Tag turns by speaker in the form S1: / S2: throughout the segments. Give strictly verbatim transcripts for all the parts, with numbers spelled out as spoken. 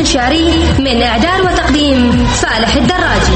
S1: شعري من إعداد وتقديم فالح الدراجي.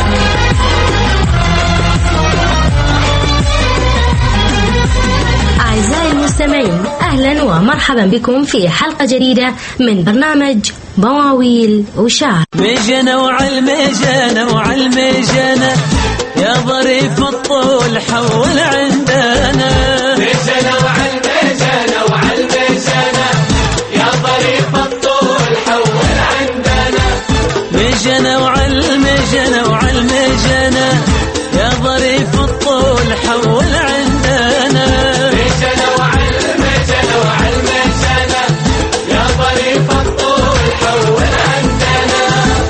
S1: أعزائي المستمعين، أهلا ومرحبا بكم في حلقة جديدة من برنامج مواويل وشعر.
S2: مجنة وعالمجنة وعالمجنة يا ظريف الطول حول عندنا.
S3: مجنة وعالمجنة وعالمجنة يا ظريف الطول حول عندنا.
S2: مجنة وعالمجنة وعالمجنة يا ظريف الطول حول عندنا.
S3: مجنة وعالمجنة وعالمجنة يا ظريف الطول حول عندنا.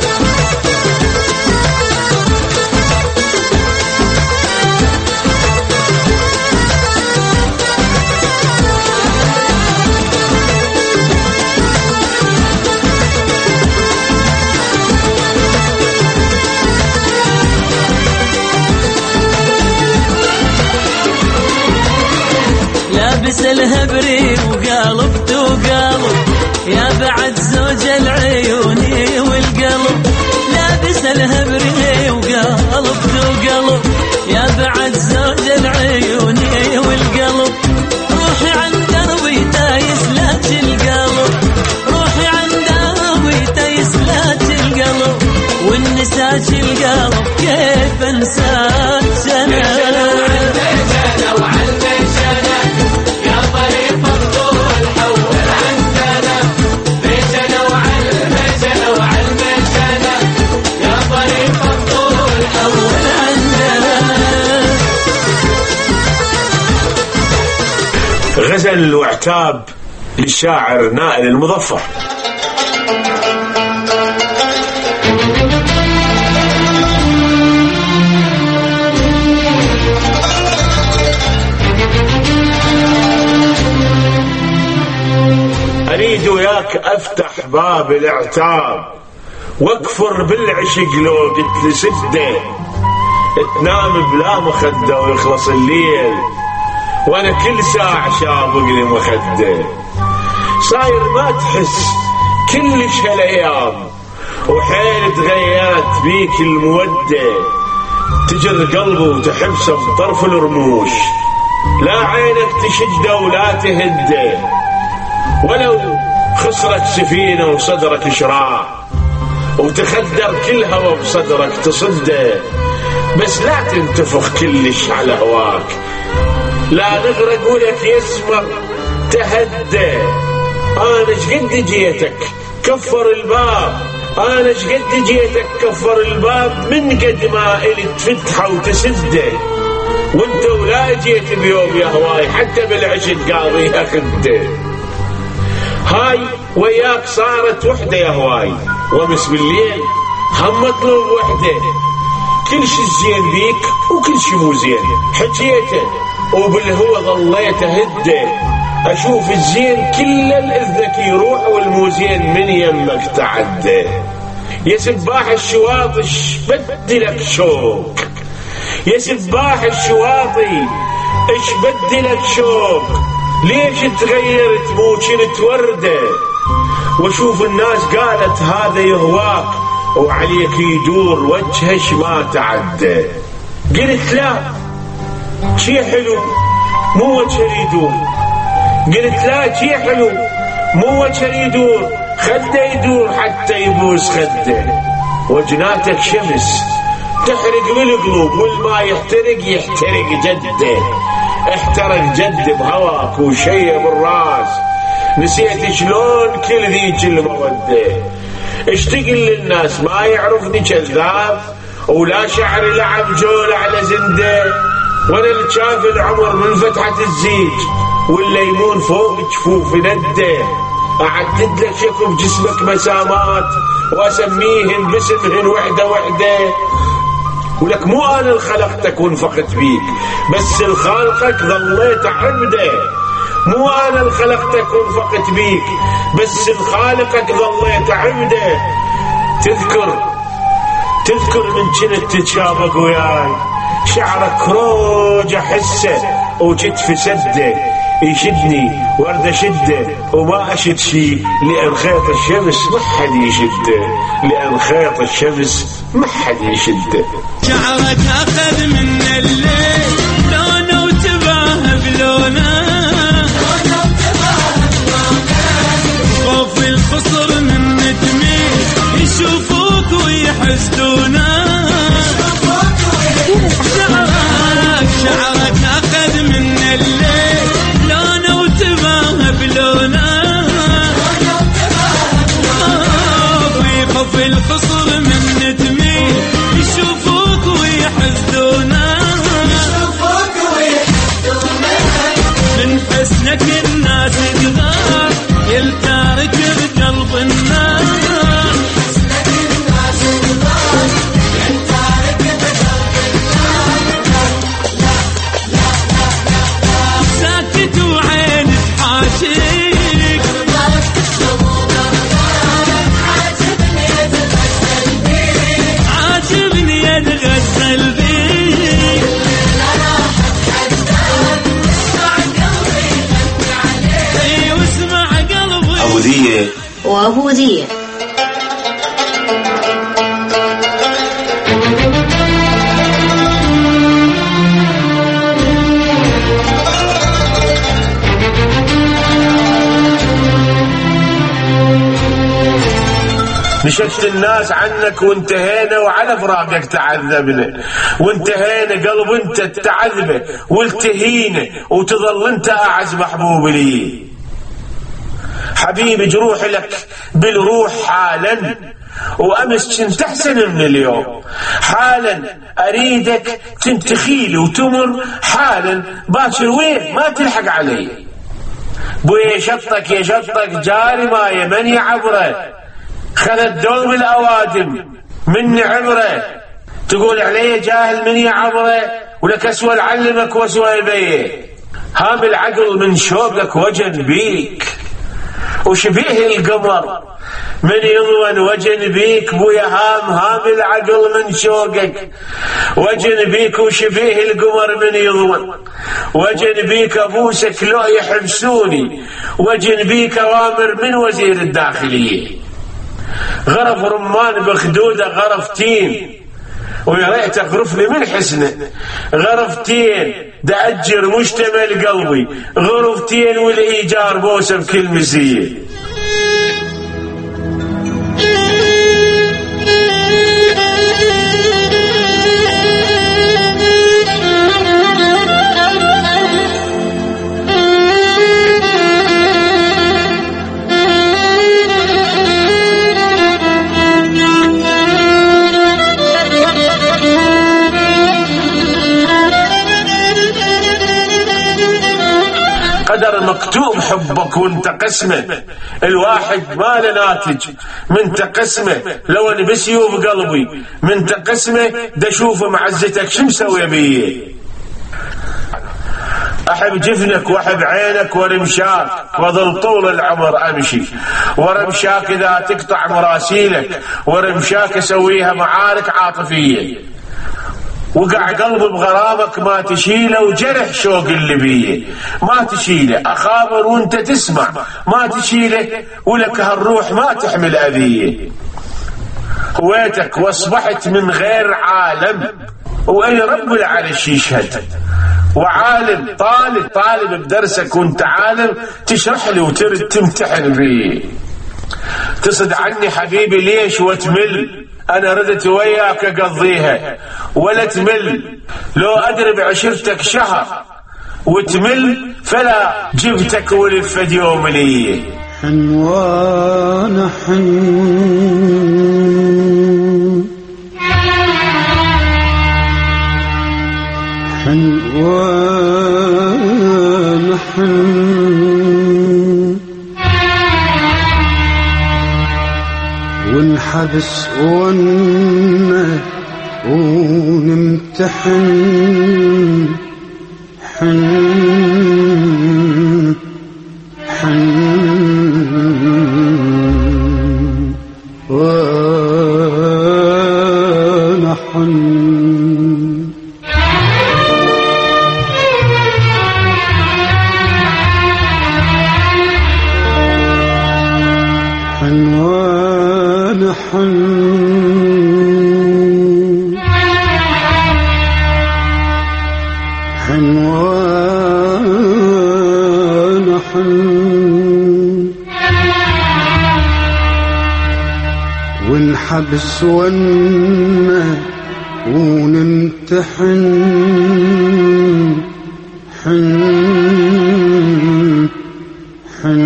S2: لابس الهبري وقالب وقالب يا بعد زوج العيوني والقلب. لابس الهبري وقالب وقالب يا بعد زوج العيوني والقلب. روحي عند دربي تايس لا القلب. روحي عند دربي تايس لا القلب. والنساج القلب كيف انساك سنة.
S4: غزل وعتاب للشاعر نائل المظفر. أريد وياك أفتح باب العتاب واكفر بالعشق لو قلت لسده. تنام بلا مخدة ويخلص الليل وانا كل ساعة شابق لي مخدة. صاير ما تحس كلش هالايام وحيل تغيرت بيك المودة. تجر قلبه وتحبسه بطرف الرموش. لا عينك تشده ولا تهده. ولو خسرت سفينة وصدرك شراع وتخدر كل هوا بصدرك تصده. بس لا تنتفخ كلش على هواك. لا نغرق ولك يسمر تهدى. انا شقد جيتك كفر الباب. انا شقد جيتك كفر الباب من قد ما الي تفتحه وتسده. وانت ولا جيت بيوم يا هواي حتى بالعشق قاضي اخده. هاي وياك صارت وحده يا هواي ومس بالليل هم مطلوب وحده. كل شي زين بيك وكل شي مو زين حكيته وبالهوى ظليت هده. اشوف الزين كل الاذنك يروح والموزين من يمك تعدى. يا سباح الشواطئ اشبدلك شوق. يا سباح الشواطئ اشبدلك شوق. ليش تغيرت مو كنت ورده. واشوف الناس قالت هذا يهواك وعليك يدور وجهش ما تعدى. قلت لا شي حلو مو وجه يدور. قلت لا شي حلو مو وجه يدور. خده يدور حتى يبوس خده. وجناتك شمس تحرق بالقلوب والما يحترق يحترق جده. احترق جد بهواك وشيب الراس. نسيت شلون كل ذيك المودة. اشتقل للناس ما يعرفني كذاب ولا شعر لعب جول على زنده. وانا اللي شاف العمر من فتحة الزيج والليمون فوق جفوف نده. اعدد لك شكو بجسمك مسامات واسميهن باسمهن وحدة وحدة. ولك مو انا اللي خلقتك وانفقت بيك بس الخالقك ظليت عبده. مو انا اللي خلقتك وانفقت بيك بس الخالقك ظليت عبده. تذكر تذكر من كنت تتشابك وياي شعرك روج احسه وكتف سده. يشدني ورد اشده وما اشد شي، لان خيط الشمس ما حد يشده، لان خيط الشمس ما حد يشده.
S2: شعرك اخذ من الليل لونه وتباه بلونه، خوف الخصر من تميل يشوفوك ويحسدونه. شعرك شعرك اخذ من الليل لونه وتباه بلونه، خوف الخصر من تميل يشوفوك ويحسدونه. من حسنك الناس تغار يلتارك بقلب النار، ساكت وعين تحاشيك، عاجبني يتغزل بيك، واسمع قلبي
S4: أبو ذية
S1: وأبو ذية.
S4: نشدت الناس عنك وانتهينا وعلى فراقك تعذبنا، وانتهينا قلب انت تعذبه والتهينا وتظل انت اعز محبوب لي. حبيبي جروح لك بالروح حالا، وامس كنت احسن من اليوم حالا، اريدك تنتخيلي وتمر حالا، باكر وين ما تلحق علي. بويا شطك يا شطك جاري ماي من يعبره، خذت دوم الأوادم من عبره، تقول علي جاهل من يعبره، ولك أسوى علمك وأسوى يبيه. هام العقل من شوقك وجن بيك، وشبيه القمر من يضون وجن بيك. بويا هام هام العقل من شوقك وجن بيك، وشبيه القمر من يضون وجن بيك. أبوسك لو يحبسوني وجن بيك، أوامر من وزير الداخلية. غرف رمان بخدوده غرفتين، ويا ريت اغرف لي من حسنه غرفتين، دا اجر مشتمل قلبي غرفتين، والايجار بوسه بكل مزيه. قدر مكتوب حبك وانت قسمه، الواحد ما له ناتج من تقسمه. لو انا بسيوف قلبي من تقسمه، دا اشوف معزتك شو مسوي بيه. احب جفنك واحب عينك ورمشاك، وظل طول العمر امشي ورمشاك. اذا تقطع مراسيلك ورمشاك اسويها معارك عاطفيه، وقع قلبي بغرامك ما تشيله، وجرح شوق اللي بيه ما تشيله. اخابر وانت تسمع ما تشيله، ولك هالروح ما تحمل اذيه. هويتك واصبحت من غير عالم، وأي رب العرش يشهد. وعالم طالب طالب بدرسك وانت عالم، تشرح لي وترد تمتحن بيه. تصد عني حبيبي ليش وتمل، أنا ردت وياك أقضيها ولا تمل. لو أدري بعشرتك شهر وتمل، فلا جبتك ولفت يوم لي.
S5: حنوان حن حنوان حن ونحبس ون ونمتحن حن حن وانا حن. حنوان حن حنوان حن ونحبس ونا ونمتحن حن حن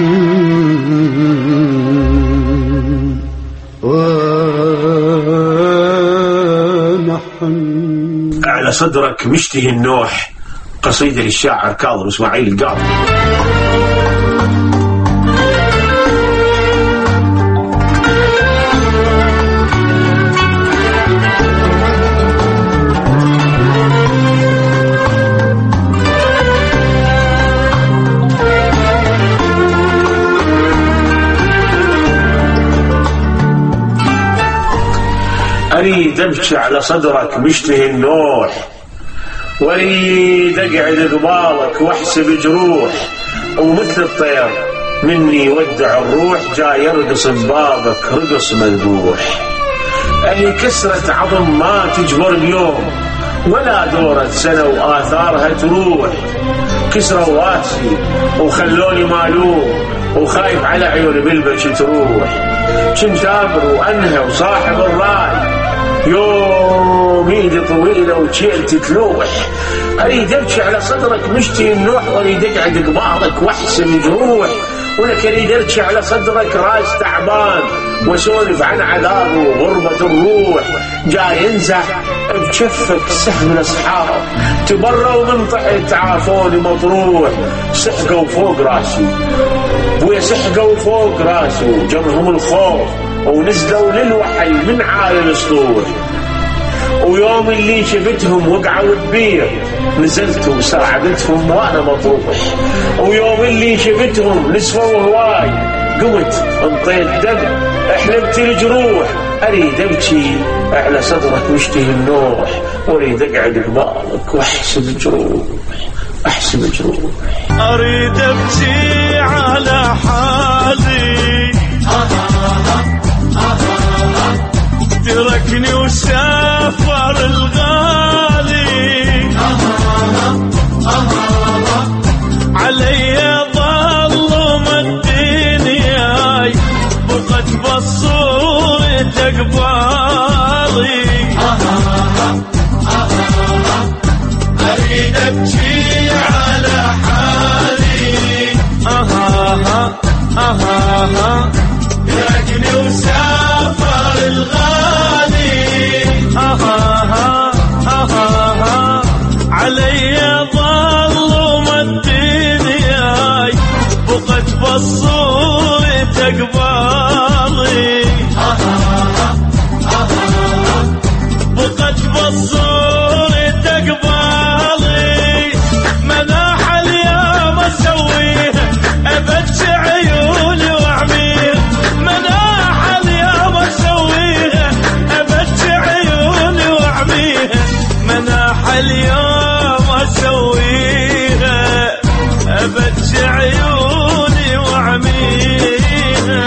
S5: ونحن.
S4: على صدرك مشتهي النوح، قصيدة للشاعر كاظم إسماعيل القاضي. أريد أبكي على صدرك مشتهي النوح، وأريد أقعد قبالك وأحسب جروح، ومثل الطير مني ودع الروح، جاي يرقص ببابك رقص مذبوح. أهي كسرة عظم ما تجبر بيوم، ولا دورة سنة وآثارها تروح. كسرة واسي وخلوني مالوم، وخايف على عيوني بالبش تروح. شنتابر وأنهى وصاحب الراي، يوم ايدي طويلة وشيلتي تلوح. اريد ابكي على صدرك مشتي النوح، واريد اقعد قبالك واحسن جروح. ولك اريد اركي على صدرك راس تعبان، واسولف عن عذابه وغربة الروح. جاي ينزح بجفك سهم الاصحاب، تبروا من طحت عافوني مطروح. سحقوا فوق راسي ويا سحقوا فوق راسي، وجمهم الخوف ونزلوا للوحي من عالي الاسطور. ويوم اللي شفتهم وقعوا ببير، نزلت وساعدتهم وانا مطروح. ويوم اللي شفتهم نسفوا هواي، قمت انطيت دم احلمت الجروح. اريد ابكي على صدرك مشتهي النوح، واريد اقعد قبالك واحسب جروح احسب جروح.
S2: اريد ابكي على حالي، تركني وسافر الغالي. علي ظلم الدنيا، بقت بصورة اقبالي. اريد ابكي على حالي، تركني وسافر الغالي. علي ظلم الدنيا، بقت بصورة اقبالي. بقت بصورة اقبالي. مناح اليوم اسويها، ابكي عيوني واعميها. مناح اليوم اسويها، ابكي عيوني واعميها. مناح اليوم اسويها، ابكي عيوني واعميها.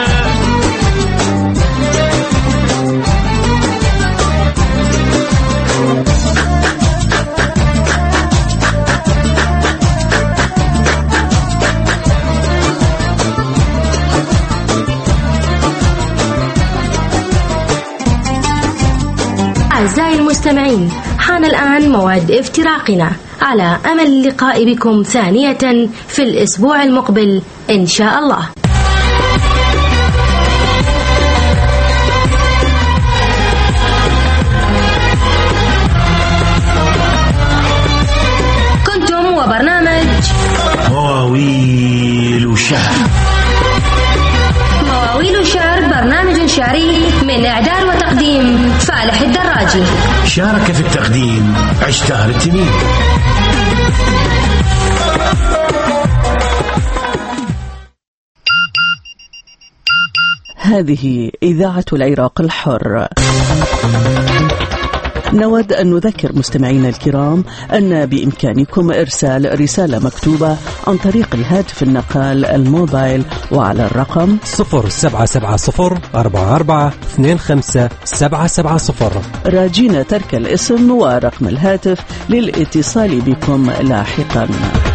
S1: أعزائي المستمعين، حان الآن موعد افتراقنا، على أمل اللقاء بكم ثانية في الأسبوع المقبل إن شاء الله. كنتم وبرنامج
S4: مواويل شعر.
S1: مواويل شعر، برنامج شعري من إعداد وتقديم فالح الدراجي.
S4: شارك في التقديم عشتار التميمي.
S6: هذه إذاعة العراق الحر. نود أن نذكر مستمعينا الكرام أن بإمكانكم إرسال رسالة مكتوبة عن طريق الهاتف النقال الموبايل وعلى الرقم
S7: صفر سبعة سبعة صفر أربعة أربعة اثنين خمسة سبعة سبعة صفر،
S6: راجين ترك الاسم ورقم الهاتف للاتصال بكم لاحقا.